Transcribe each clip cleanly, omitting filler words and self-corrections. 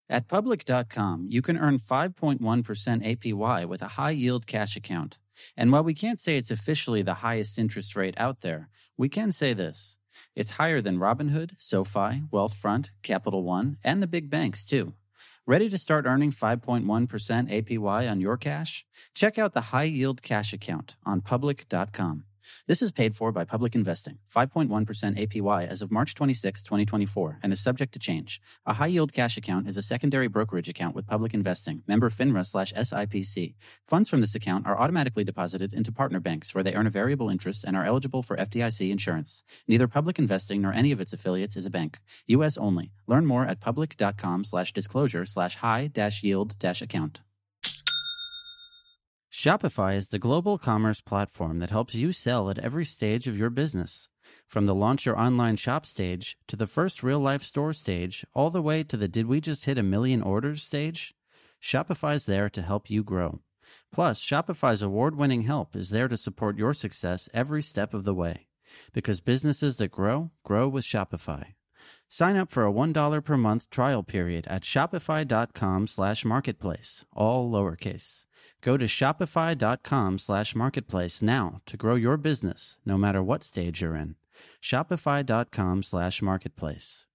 At Public.com, you can earn 5.1% APY with a high-yield cash account. And while we can't say it's officially the highest interest rate out there, we can say this. It's higher than Robinhood, SoFi, Wealthfront, Capital One, and the big banks, too. Ready to start earning 5.1% APY on your cash? Check out the high-yield cash account on Public.com. This is paid for by Public Investing, 5.1% APY as of March 26, 2024, and is subject to change. A high-yield cash account is a secondary brokerage account with Public Investing, member FINRA/SIPC. Funds from this account are automatically deposited into partner banks where they earn a variable interest and are eligible for FDIC insurance. Neither Public Investing nor any of its affiliates is a bank. U.S. only. Learn more at public.com/disclosure/high-yield-account. Shopify is the global commerce platform that helps you sell at every stage of your business. From the launch your online shop stage to the first real-life store stage, all the way to the did we just hit 1 million orders stage, Shopify's there to help you grow. Plus, Shopify's award-winning help is there to support your success every step of the way. Because businesses that grow, grow with Shopify. Sign up for a $1 per month trial period at shopify.com/marketplace, all lowercase. Go to shopify.com/marketplace now to grow your business, no matter what stage you're in. Shopify.com/marketplace.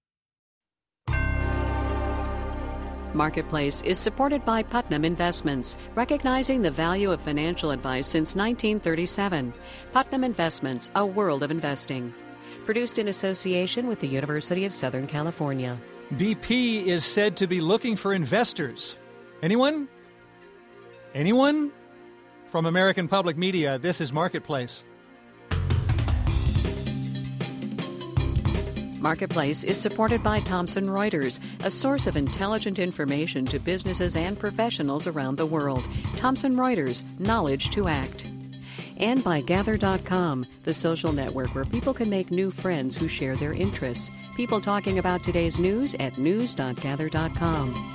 Marketplace is supported by Putnam Investments, recognizing the value of financial advice since 1937. Putnam Investments, a world of investing. Produced in association with the University of Southern California. BP is said to be looking for investors. Anyone? Anyone? From American Public Media, this is Marketplace. Marketplace is supported by Thomson Reuters, a source of intelligent information to businesses and professionals around the world. Thomson Reuters, knowledge to act. And by Gather.com, the social network where people can make new friends who share their interests. People talking about today's news at news.gather.com.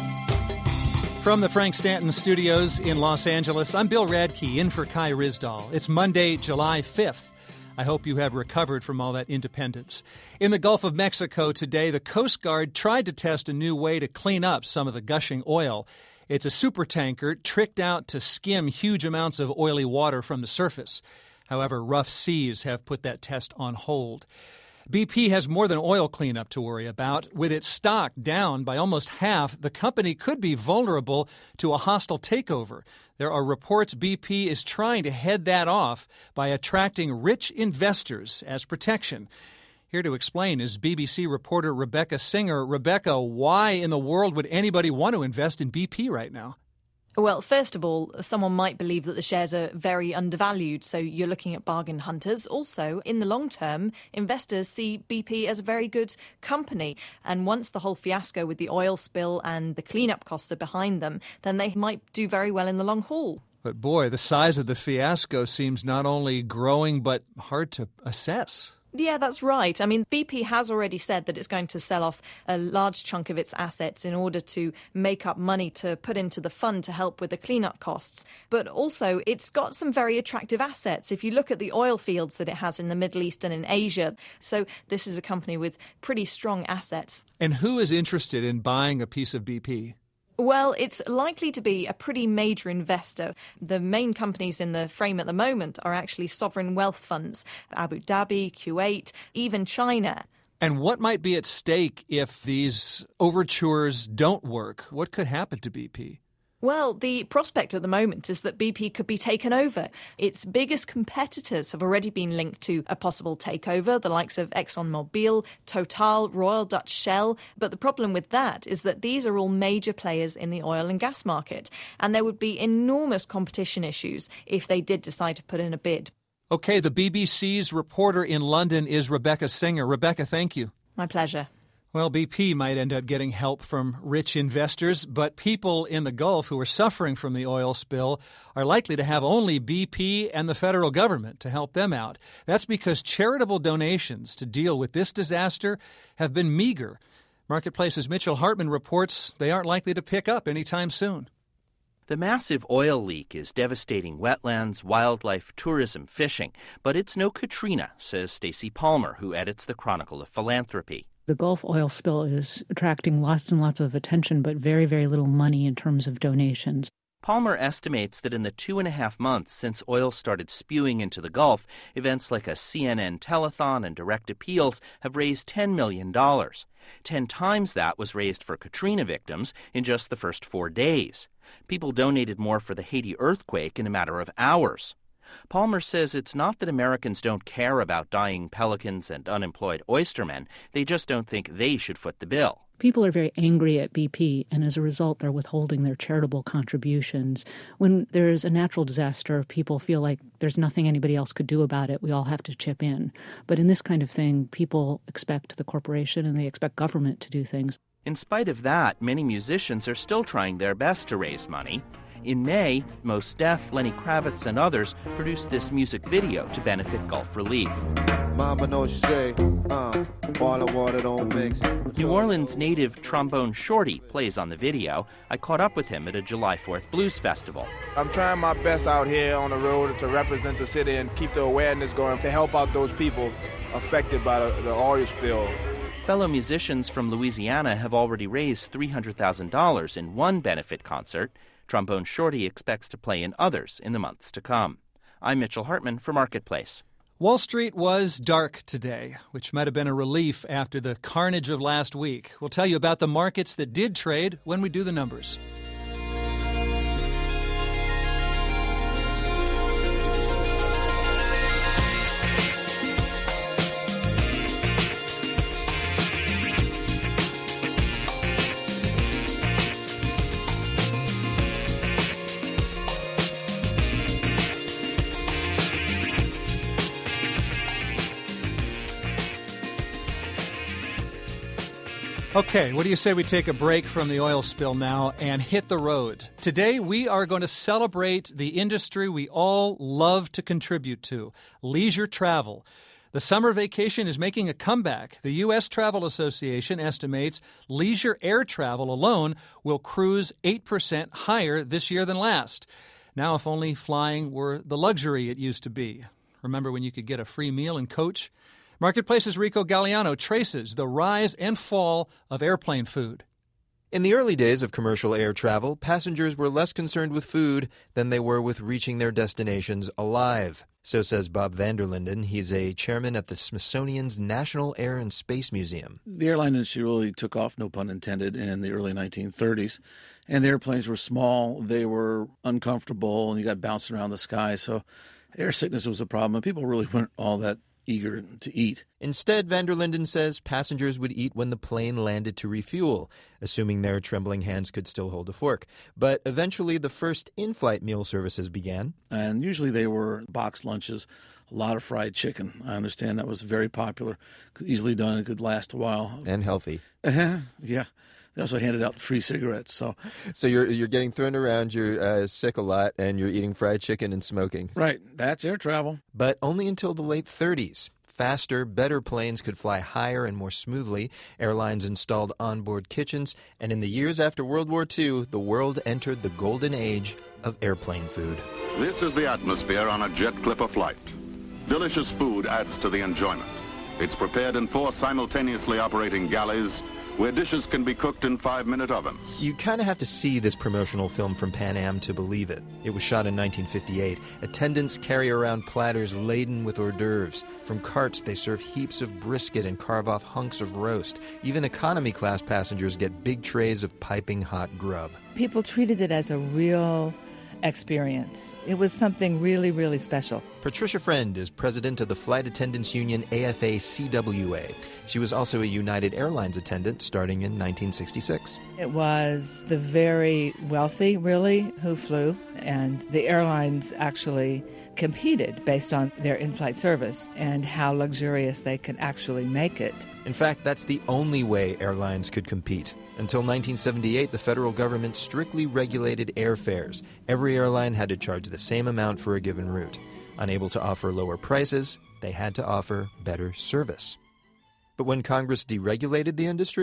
From the Frank Stanton Studios in Los Angeles, I'm Bill Radke, in for Kai Ryssdal. It's Monday, July 5th. I hope you have recovered from all that independence. In the Gulf of Mexico today, the Coast Guard tried to test a new way to clean up some of the gushing oil. It's a supertanker tricked out to skim huge amounts of oily water from the surface. However, rough seas have put that test on hold. BP has more than oil cleanup to worry about. With its stock down by almost half, the company could be vulnerable to a hostile takeover. There are reports BP is trying to head that off by attracting rich investors as protection. Here to explain is BBC reporter Rebecca Singer. Rebecca, why in the world would anybody want to invest in BP right now? Well, first of all, someone might believe that the shares are very undervalued, so you're looking at bargain hunters. Also, in the long term, investors see BP as a very good company. And once the whole fiasco with the oil spill and the cleanup costs are behind them, then they might do very well in the long haul. But boy, the size of the fiasco seems not only growing but hard to assess. Yeah, that's right. I mean, BP has already said that it's going to sell off a large chunk of its assets in order to make up money to put into the fund to help with the cleanup costs. But also, it's got some very attractive assets. If you look at the oil fields that it has in the Middle East and in Asia, so this is a company with pretty strong assets. And who is interested in buying a piece of BP? Well, it's likely to be a pretty major investor. The main companies in the frame at the moment are actually sovereign wealth funds, Abu Dhabi, Kuwait, even China. And what might be at stake if these overtures don't work? What could happen to BP? Well, the prospect at the moment is that BP could be taken over. Its biggest competitors have already been linked to a possible takeover, the likes of ExxonMobil, Total, Royal Dutch Shell. But the problem with that is that these are all major players in the oil and gas market, and there would be enormous competition issues if they did decide to put in a bid. Okay, the BBC's reporter in London is Rebecca Singer. Rebecca, thank you. My pleasure. Well, BP might end up getting help from rich investors, but people in the Gulf who are suffering from the oil spill are likely to have only BP and the federal government to help them out. That's because charitable donations to deal with this disaster have been meager. Marketplace's Mitchell Hartman reports they aren't likely to pick up anytime soon. The massive oil leak is devastating wetlands, wildlife, tourism, fishing. But it's no Katrina, says Stacey Palmer, who edits the Chronicle of Philanthropy. The Gulf oil spill is attracting lots and lots of attention, but very, very little money in terms of donations. Palmer estimates that in the 2.5 months since oil started spewing into the Gulf, events like a CNN telethon and direct appeals have raised $10 million. 10 times that was raised for Katrina victims in just the first 4 days. People donated more for the Haiti earthquake in a matter of hours. Palmer says it's not that Americans don't care about dying pelicans and unemployed oystermen. They just don't think they should foot the bill. People are very angry at BP, and as a result, they're withholding their charitable contributions. When there's a natural disaster, people feel like there's nothing anybody else could do about it. We all have to chip in. But in this kind of thing, people expect the corporation and they expect government to do things. In spite of that, many musicians are still trying their best to raise money. In May, Mos Def, Lenny Kravitz, and others produced this music video to benefit Gulf Relief. Mama know she say, all the water don't mix. New Orleans native Trombone Shorty plays on the video. I caught up with him at a July 4th Blues Festival. I'm trying my best out here on the road to represent the city and keep the awareness going to help out those people affected by the oil spill. Fellow musicians from Louisiana have already raised $300,000 in one benefit concert. Trombone Shorty expects to play in others in the months to come. I'm Mitchell Hartman for Marketplace. Wall Street was dark today, which might have been a relief after the carnage of last week. We'll tell you about the markets that did trade when we do the numbers. Okay, what do you say we take a break from the oil spill now and hit the road? Today, we are going to celebrate the industry we all love to contribute to, leisure travel. The summer vacation is making a comeback. The U.S. Travel Association estimates leisure air travel alone will cruise 8% higher this year than last. Now, if only flying were the luxury it used to be. Remember when you could get a free meal in coach? Marketplace's Rico Galliano traces the rise and fall of airplane food. In the early days of commercial air travel, passengers were less concerned with food than they were with reaching their destinations alive. So says Bob Vanderlinden. He's a chairman at the Smithsonian's National Air and Space Museum. The airline industry really took off, no pun intended, in the early 1930s. And the airplanes were small, they were uncomfortable, and you got bouncing around the sky. So air sickness was a problem, and people really weren't all that eager to eat. Instead, Vanderlinden says passengers would eat when the plane landed to refuel, assuming their trembling hands could still hold a fork. But eventually, the first in-flight meal services began. And usually they were box lunches, a lot of fried chicken. I understand that was very popular, easily done, and could last a while. And healthy. Yeah. They also handed out free cigarettes. So you're getting thrown around, you're sick a lot, and you're eating fried chicken and smoking. Right. That's air travel. But only until the late 30s. Faster, better planes could fly higher and more smoothly. Airlines installed onboard kitchens. And in the years after World War II, the world entered the golden age of airplane food. This is the atmosphere on a jet clipper flight. Delicious food adds to the enjoyment. It's prepared in 4 simultaneously operating galleys, where dishes can be cooked in 5-minute ovens. You kind of have to see this promotional film from Pan Am to believe it. It was shot in 1958. Attendants carry around platters laden with hors d'oeuvres. From carts, they serve heaps of brisket and carve off hunks of roast. Even economy class passengers get big trays of piping hot grub. People treated it as a real experience. It was something really, really special. Patricia Friend is president of the Flight Attendants Union AFA-CWA. She was also a United Airlines attendant starting in 1966. It was the very wealthy, really, who flew, and the airlines actually competed based on their in-flight service and how luxurious they could actually make it. In fact, that's the only way airlines could compete. Until 1978, the federal government strictly regulated airfares. Every airline had to charge the same amount for a given route. Unable to offer lower prices, they had to offer better service. But when Congress deregulated the industry,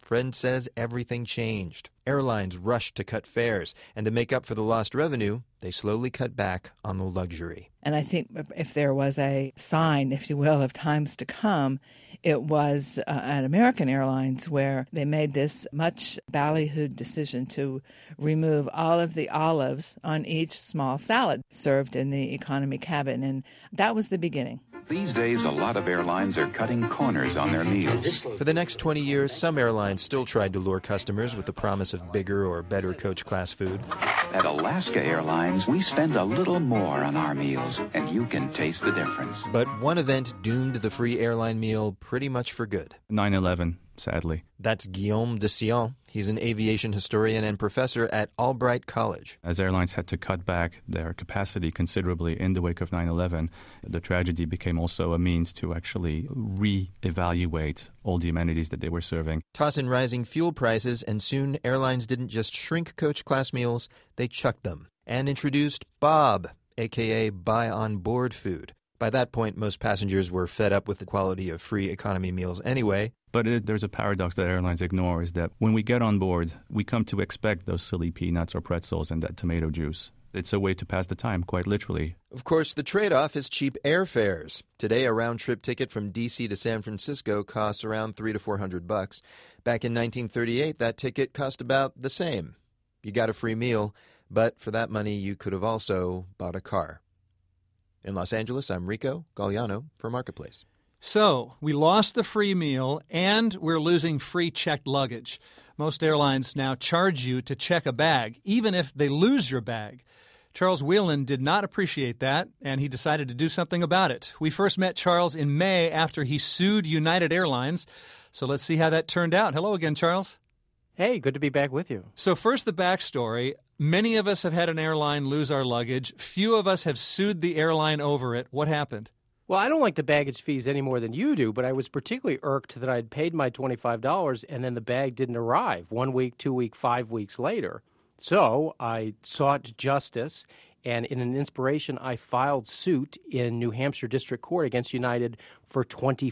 Fred says everything changed. Airlines rushed to cut fares, and to make up for the lost revenue, they slowly cut back on the luxury. And I think if there was a sign, if you will, of times to come, it was at American Airlines, where they made this much ballyhooed decision to remove all of the olives on each small salad served in the economy cabin. And that was the beginning. These days, a lot of airlines are cutting corners on their meals. For the next 20 years, some airlines still tried to lure customers with the promise of bigger or better coach class food. At Alaska Airlines, we spend a little more on our meals, and you can taste the difference. But one event doomed the free airline meal pretty much for good. 9/11, sadly. That's Guillaume de Sion. He's an aviation historian and professor at Albright College. As airlines had to cut back their capacity considerably in the wake of 9/11, the tragedy became also a means to actually re-evaluate all the amenities that they were serving. Toss in rising fuel prices, and soon airlines didn't just shrink coach class meals, they chucked them. And introduced Bob, a.k.a. buy on board food. By that point, most passengers were fed up with the quality of free economy meals anyway. But there's a paradox that airlines ignore, is that when we get on board, we come to expect those silly peanuts or pretzels and that tomato juice. It's a way to pass the time, quite literally. Of course, the trade-off is cheap airfares. Today, a round-trip ticket from D.C. to San Francisco costs around $300 to $400. Back in 1938, that ticket cost about the same. You got a free meal, but for that money, you could have also bought a car. In Los Angeles, I'm Rico Galliano for Marketplace. So, we lost the free meal, and we're losing free checked luggage. Most airlines now charge you to check a bag, even if they lose your bag. Charles Whelan did not appreciate that, and he decided to do something about it. We first met Charles in May after he sued United Airlines. So let's see how that turned out. Hello again, Charles. Hey, good to be back with you. So first, the backstory. Many of us have had an airline lose our luggage. Few of us have sued the airline over it. What happened? Well, I don't like the baggage fees any more than you do, but I was particularly irked that I'd paid my $25 and then the bag didn't arrive 1 week, 2 weeks, 5 weeks later. So I sought justice, and in an inspiration, I filed suit in New Hampshire District Court against United for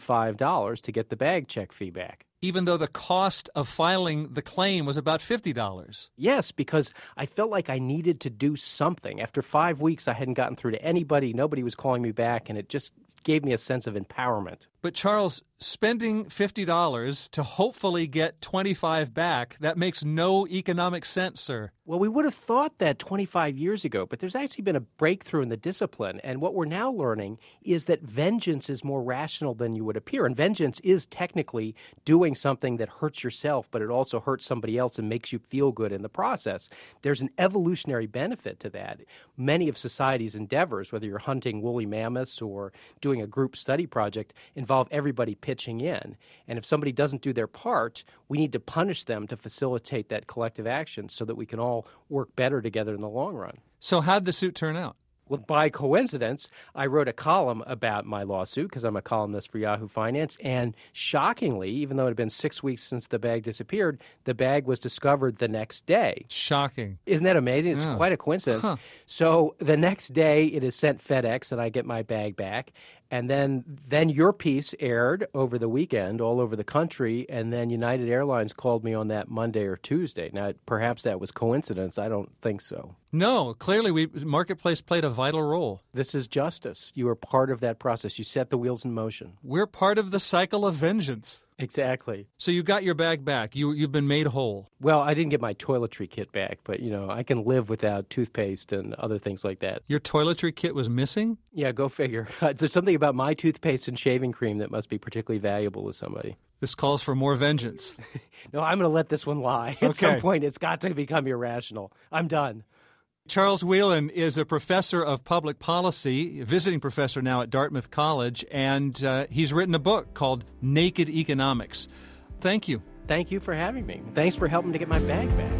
$25 to get the bag check fee back. Even though the cost of filing the claim was about $50. Yes, because I felt like I needed to do something. After 5 weeks, I hadn't gotten through to anybody. Nobody was calling me back, and it just gave me a sense of empowerment. But Charles, spending $50 to hopefully get $25 back, that makes no economic sense, sir. Well, we would have thought that 25 years ago, but there's actually been a breakthrough in the discipline. And what we're now learning is that vengeance is more rational than you would appear. And vengeance is technically doing something that hurts yourself, but it also hurts somebody else and makes you feel good in the process. There's an evolutionary benefit to that. Many of society's endeavors, whether you're hunting woolly mammoths or doing a group study project, involve everybody pitching in. And if somebody doesn't do their part, we need to punish them to facilitate that collective action so that we can all work better together in the long run. So how'd the suit turn out? Well, by coincidence, I wrote a column about my lawsuit because I'm a columnist for Yahoo Finance. And shockingly, even though it had been 6 weeks since the bag disappeared, the bag was discovered the next day. Shocking. Isn't that amazing? It's quite a coincidence. Huh. So the next day, it is sent FedEx, and I get my bag back. And then your piece aired over the weekend all over the country, and then United Airlines called me on that Monday or Tuesday. Now, perhaps that was coincidence. I don't think so. No, clearly Marketplace played a vital role. This is justice. You are part of that process. You set the wheels in motion. We're part of the cycle of vengeance. Exactly. So you got your bag back. You've been made whole. Well, I didn't get my toiletry kit back, but, I can live without toothpaste and other things like that. Your toiletry kit was missing? Yeah, go figure. There's something about my toothpaste and shaving cream that must be particularly valuable to somebody. This calls for more vengeance. No, I'm going to let this one lie. At some point, it's got to become irrational. I'm done. Charles Whelan is a professor of public policy, a visiting professor now at Dartmouth College, and he's written a book called Naked Economics. Thank you. Thank you for having me. Thanks for helping to get my bag back.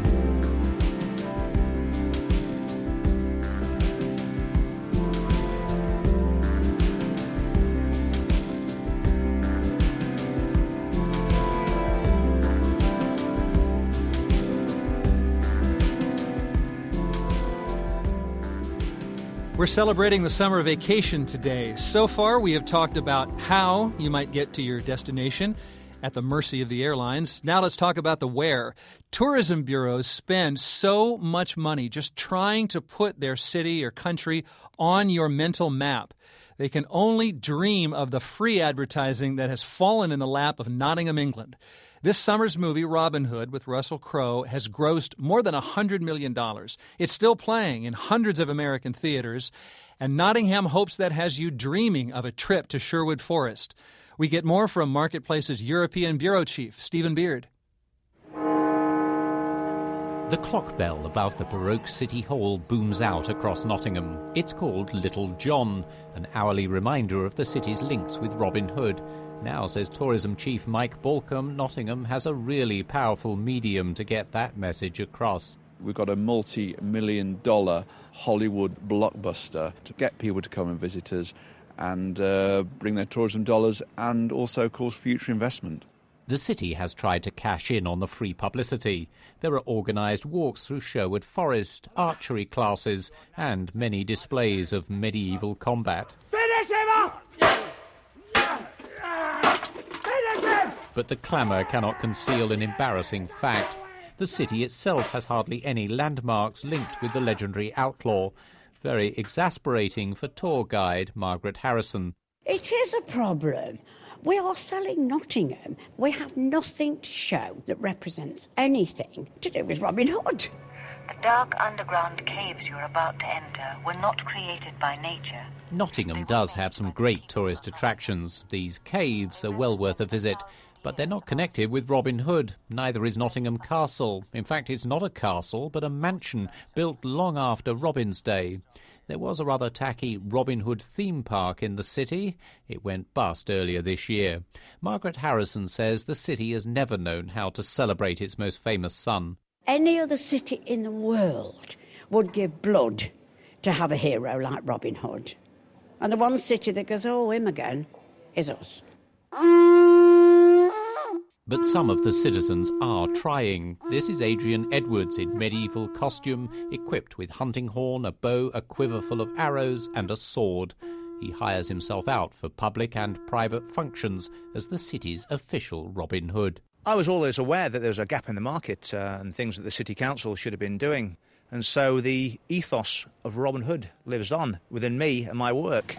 We're celebrating the summer vacation today. So far, we have talked about how you might get to your destination at the mercy of the airlines. Now let's talk about the where. Tourism bureaus spend so much money just trying to put their city or country on your mental map. They can only dream of the free advertising that has fallen in the lap of Nottingham, England. This summer's movie, Robin Hood, with Russell Crowe, has grossed more than $100 million. It's still playing in hundreds of American theaters, and Nottingham hopes that has you dreaming of a trip to Sherwood Forest. We get more from Marketplace's European Bureau Chief, Stephen Beard. The clock bell above the Baroque City Hall booms out across Nottingham. It's called Little John, an hourly reminder of the city's links with Robin Hood. Now, says Tourism Chief Mike Balcombe, Nottingham has a really powerful medium to get that message across. We've got a multi-million-dollar Hollywood blockbuster to get people to come and visit us and bring their tourism dollars and also cause future investment. The city has tried to cash in on the free publicity. There are organised walks through Sherwood Forest, archery classes and many displays of medieval combat. Finish him up! But the clamour cannot conceal an embarrassing fact. The city itself has hardly any landmarks linked with the legendary outlaw. Very exasperating for tour guide Margaret Harrison. It is a problem. We are selling Nottingham. We have nothing to show that represents anything to do with Robin Hood. The dark underground caves you're about to enter were not created by nature. Nottingham does have some great tourist attractions. These caves are well worth a visit, but they're not connected with Robin Hood. Neither is Nottingham Castle. In fact, it's not a castle, but a mansion built long after Robin's day. There was a rather tacky Robin Hood theme park in the city. It went bust earlier this year. Margaret Harrison says the city has never known how to celebrate its most famous son. Any other city in the world would give blood to have a hero like Robin Hood. And the one city that goes, oh, him again, is us. But some of the citizens are trying. This is Adrian Edwards in medieval costume, equipped with hunting horn, a bow, a quiver full of arrows and a sword. He hires himself out for public and private functions as the city's official Robin Hood. I was always aware that there was a gap in the market and things that the City Council should have been doing. And so the ethos of Robin Hood lives on within me and my work.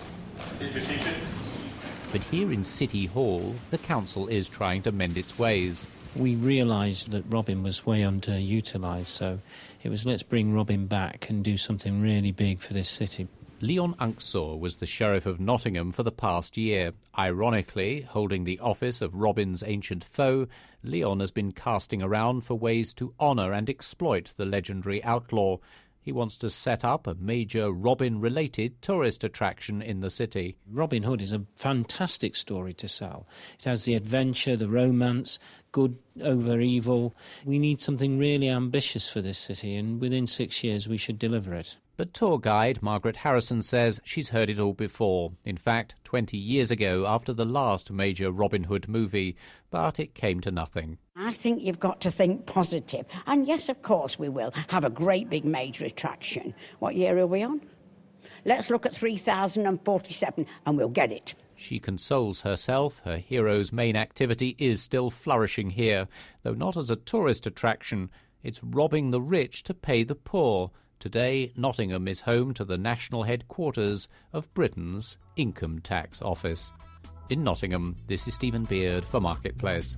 But here in City Hall, the council is trying to mend its ways. We realised that Robin was way underutilised, so it was let's bring Robin back and do something really big for this city. Leon Unksaw was the Sheriff of Nottingham for the past year. Ironically, holding the office of Robin's ancient foe, Leon has been casting around for ways to honour and exploit the legendary outlaw. He wants to set up a major Robin-related tourist attraction in the city. Robin Hood is a fantastic story to sell. It has the adventure, the romance, good over evil. We need something really ambitious for this city, and within 6 years we should deliver it. But tour guide Margaret Harrison says she's heard it all before. In fact, 20 years ago, after the last major Robin Hood movie, but it came to nothing. I think you've got to think positive. And yes, of course we will have a great big major attraction. What year are we on? Let's look at 3047 and we'll get it. She consoles herself. Her hero's main activity is still flourishing here, though not as a tourist attraction. It's robbing the rich to pay the poor. Today, Nottingham is home to the national headquarters of Britain's Income Tax Office. In Nottingham, this is Stephen Beard for Marketplace.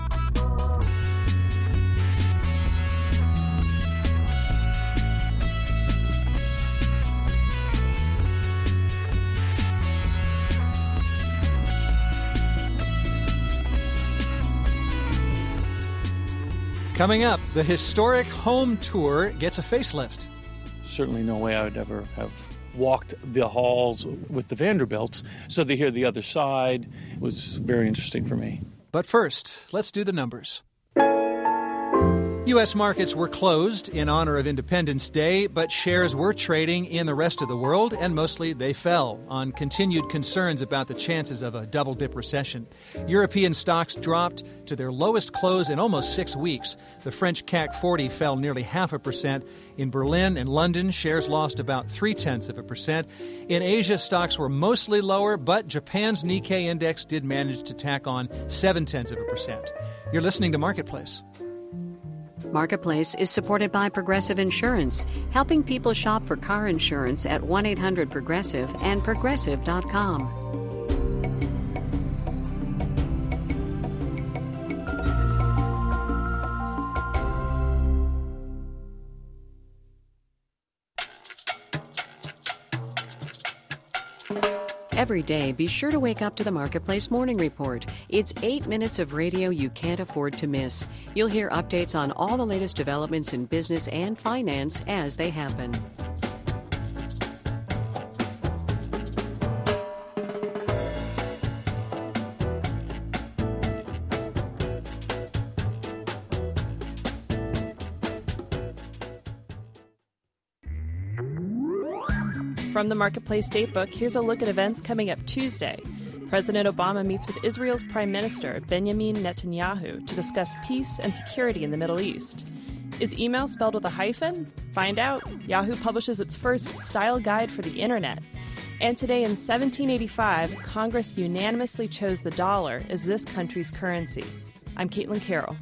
Coming up, the historic home tour gets a facelift. Certainly no way I would ever have walked the halls with the Vanderbilts. So to hear the other side was very interesting for me. But first, let's do the numbers. U.S. markets were closed in honor of Independence Day, but shares were trading in the rest of the world, and mostly they fell on continued concerns about the chances of a double-dip recession. European stocks dropped to their lowest close in almost 6 weeks. The French CAC 40 fell nearly 0.5%. In Berlin and London, shares lost about 0.3%. In Asia, stocks were mostly lower, but Japan's Nikkei index did manage to tack on 0.7%. You're listening to Marketplace. Marketplace is supported by Progressive Insurance, helping people shop for car insurance at 1-800-PROGRESSIVE and Progressive.com. Every day, be sure to wake up to the Marketplace Morning Report. It's 8 minutes of radio you can't afford to miss. You'll hear updates on all the latest developments in business and finance as they happen. From the Marketplace Datebook, here's a look at events coming up Tuesday. President Obama meets with Israel's Prime Minister Benjamin Netanyahu to discuss peace and security in the Middle East. Is email spelled with a hyphen? Find out. Yahoo publishes its first style guide for the internet. And today in 1785, Congress unanimously chose the dollar as this country's currency. I'm Caitlin Carroll.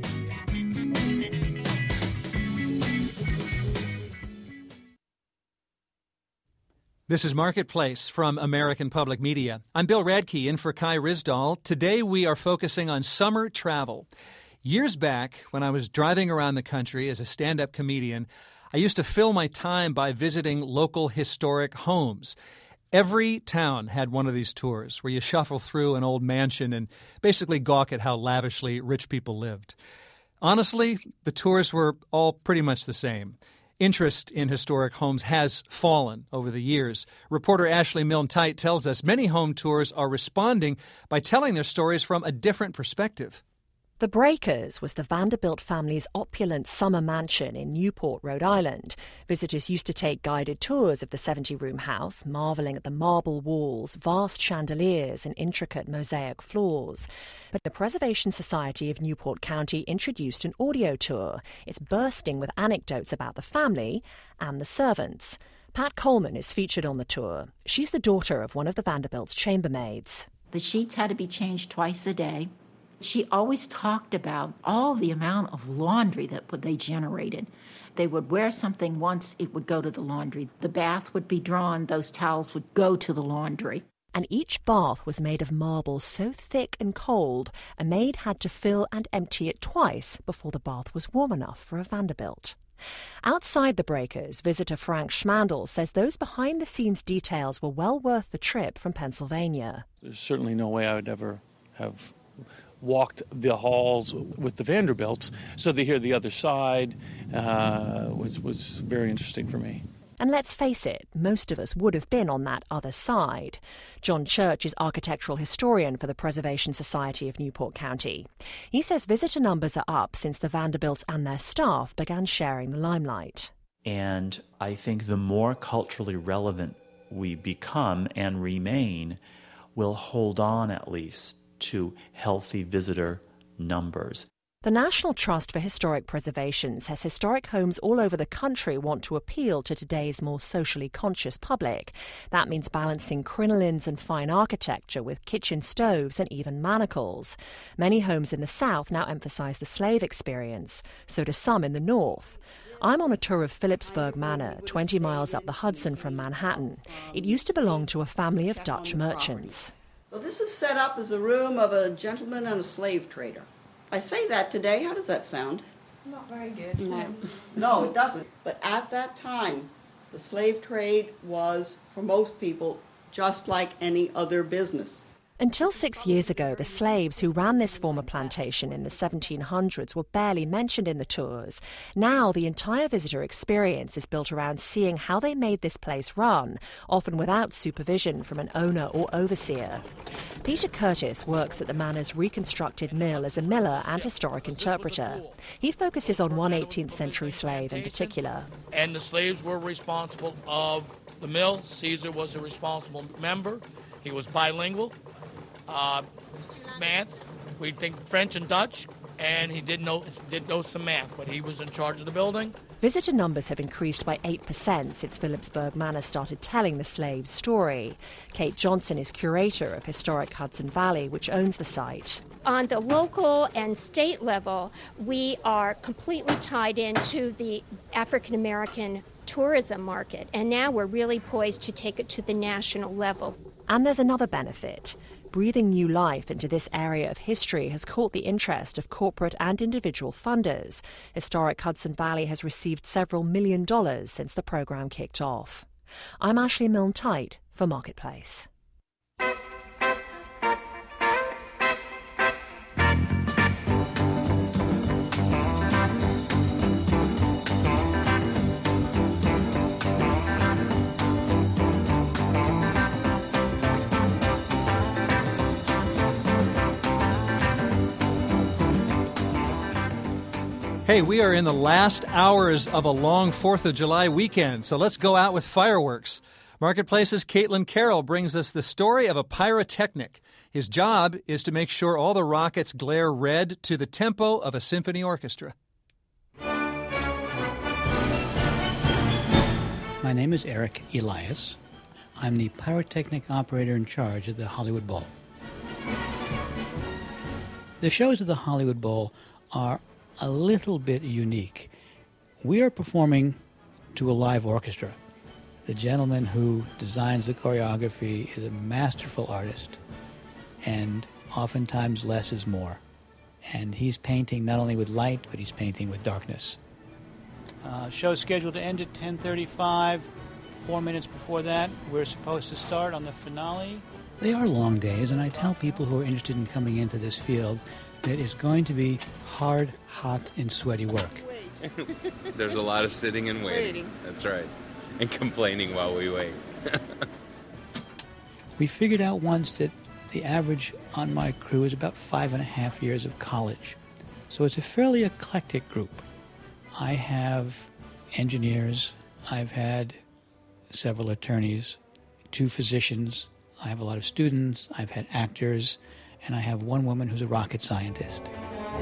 This is Marketplace from American Public Media. I'm Bill Radke in for Kai Ryssdal. Today we are focusing on summer travel. Years back, when I was driving around the country as a stand-up comedian, I used to fill my time by visiting local historic homes. Every town had one of these tours where you shuffle through an old mansion and basically gawk at how lavishly rich people lived. Honestly, the tours were all pretty much the same. Interest in historic homes has fallen over the years. Reporter Ashley Milne-Tite tells us many home tours are responding by telling their stories from a different perspective. The Breakers was the Vanderbilt family's opulent summer mansion in Newport, Rhode Island. Visitors used to take guided tours of the 70-room house, marveling at the marble walls, vast chandeliers, and intricate mosaic floors. But the Preservation Society of Newport County introduced an audio tour. It's bursting with anecdotes about the family and the servants. Pat Coleman is featured on the tour. She's the daughter of one of the Vanderbilt's chambermaids. The sheets had to be changed twice a day. She always talked about all the amount of laundry that they generated. They would wear something once, it would go to the laundry. The bath would be drawn, those towels would go to the laundry. And each bath was made of marble so thick and cold, a maid had to fill and empty it twice before the bath was warm enough for a Vanderbilt. Outside the Breakers, visitor Frank Schmandl says those behind-the-scenes details were well worth the trip from Pennsylvania. There's certainly no way I would ever have walked the halls with the Vanderbilts, so to hear the other side was very interesting for me. And let's face it, most of us would have been on that other side. John Church is architectural historian for the Preservation Society of Newport County. He says visitor numbers are up since the Vanderbilts and their staff began sharing the limelight. And I think the more culturally relevant we become and remain, we'll hold on at least to healthy visitor numbers. The National Trust for Historic Preservation says historic homes all over the country want to appeal to today's more socially conscious public. That means balancing crinolines and fine architecture with kitchen stoves and even manacles. Many homes in the South now emphasize the slave experience, so do some in the North. I'm on a tour of Phillipsburg Manor, 20 miles up the Hudson from Manhattan. It used to belong to a family of Dutch merchants. So this is set up as a room of a gentleman and a slave trader. I say that today. How does that sound? Not very good. No, it doesn't. But at that time, the slave trade was, for most people, just like any other business. Until 6 years ago, the slaves who ran this former plantation in the 1700s were barely mentioned in the tours. Now, the entire visitor experience is built around seeing how they made this place run, often without supervision from an owner or overseer. Peter Curtis works at the manor's reconstructed mill as a miller and historic interpreter. He focuses on one 18th century slave in particular. And the slaves were responsible of the mill. Caesar was a responsible member. He was bilingual. Math, we think French and Dutch, and he did know some math, but he was in charge of the building. Visitor numbers have increased by 8% since Phillipsburg Manor started telling the slave's story. Kate Johnson is curator of Historic Hudson Valley, which owns the site. On the local and state level, we are completely tied into the African American tourism market, and now we're really poised to take it to the national level. And there's another benefit. Breathing new life into this area of history has caught the interest of corporate and individual funders. Historic Hudson Valley has received several $1 million since the program kicked off. I'm Ashley Milne-Tite for Marketplace. Hey, we are in the last hours of a long 4th of July weekend, so let's go out with fireworks. Marketplace's Caitlin Carroll brings us the story of a pyrotechnic. His job is to make sure all the rockets glare red to the tempo of a symphony orchestra. My name is Eric Elias. I'm the pyrotechnic operator in charge of the Hollywood Bowl. The shows of the Hollywood Bowl are a little bit unique. We are performing to a live orchestra. The gentleman who designs the choreography is a masterful artist, and oftentimes less is more. And he's painting not only with light, but he's painting with darkness. Show's scheduled to end at 10:35. 4 minutes before that, we're supposed to start on the finale. They are long days, and I tell people who are interested in coming into this field that it's going to be hard, hot, and sweaty work. There's a lot of sitting and waiting. That's right. And complaining while we wait. We figured out once that the average on my crew is about 5.5 years of college. So it's a fairly eclectic group. I have engineers, I've had several attorneys, 2 physicians, I have a lot of students, I've had actors, and I have one woman who's a rocket scientist.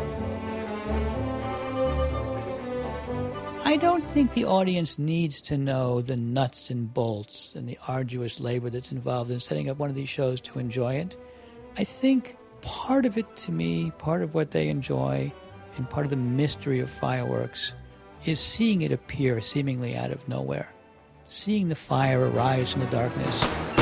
I don't think the audience needs to know the nuts and bolts and the arduous labor that's involved in setting up one of these shows to enjoy it. I think part of it, to me, part of what they enjoy, and part of the mystery of fireworks is seeing it appear seemingly out of nowhere. Seeing the fire arise from the darkness.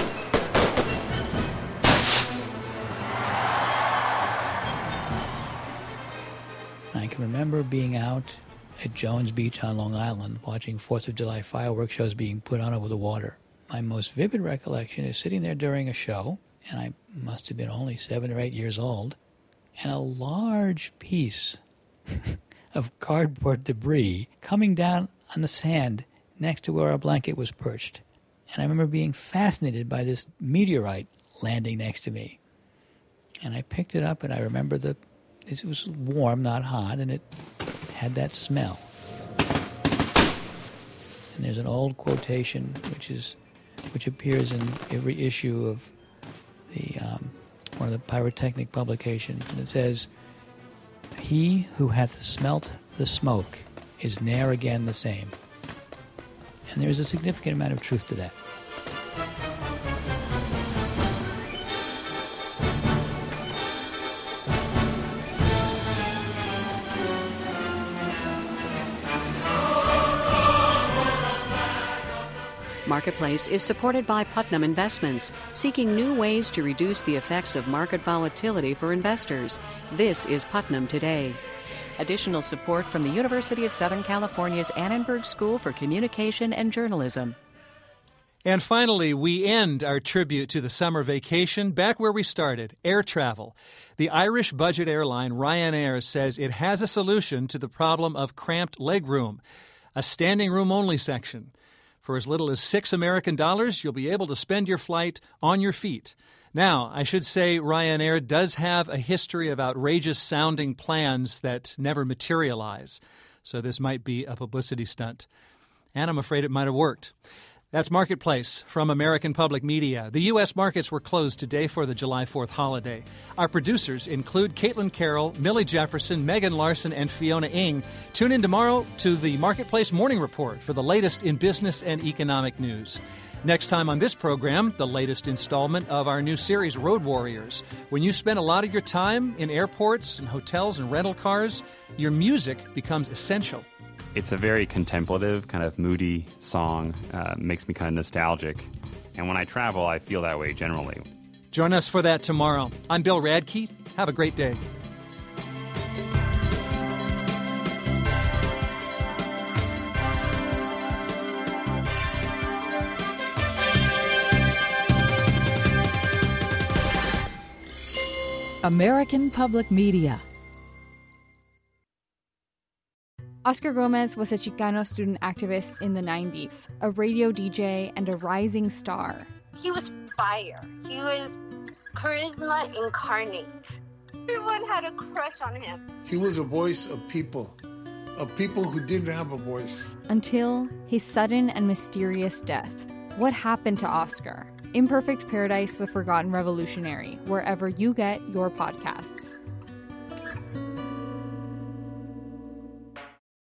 I can remember being out at Jones Beach on Long Island watching 4th of July fireworks shows being put on over the water. My most vivid recollection is sitting there during a show, and I must have been only 7 or 8 years old, and a large piece of cardboard debris coming down on the sand next to where our blanket was perched. And I remember being fascinated by this meteorite landing next to me. And I picked it up, and I remember it was warm, not hot, and it had that smell. And there's an old quotation which appears in every issue of the one of the pyrotechnic publications, and it says, "He who hath smelt the smoke is ne'er again the same." And there's a significant amount of truth to that. Marketplace is supported by Putnam Investments, seeking new ways to reduce the effects of market volatility for investors. This is Putnam Today. Additional support from the University of Southern California's Annenberg School for Communication and Journalism. And finally, we end our tribute to the summer vacation back where we started, air travel. The Irish budget airline Ryanair says it has a solution to the problem of cramped legroom, a standing room only section. For as little as $6 American, you'll be able to spend your flight on your feet. Now, I should say Ryanair does have a history of outrageous-sounding plans that never materialize, so this might be a publicity stunt. And I'm afraid it might have worked. That's Marketplace from American Public Media. The U.S. markets were closed today for the July 4th holiday. Our producers include Caitlin Carroll, Millie Jefferson, Megan Larson, and Fiona Ng. Tune in tomorrow to the Marketplace Morning Report for the latest in business and economic news. Next time on this program, the latest installment of our new series, Road Warriors. When you spend a lot of your time in airports and hotels and rental cars, your music becomes essential. It's a very contemplative, kind of moody song. Makes me kind of nostalgic. And when I travel, I feel that way generally. Join us for that tomorrow. I'm Bill Radke. Have a great day. American Public Media. Oscar Gomez was a Chicano student activist in the 90s, a radio DJ, and a rising star. He was fire. He was charisma incarnate. Everyone had a crush on him. He was a voice of people who didn't have a voice. Until his sudden and mysterious death. What happened to Oscar? Imperfect Paradise, The Forgotten Revolutionary, wherever you get your podcasts.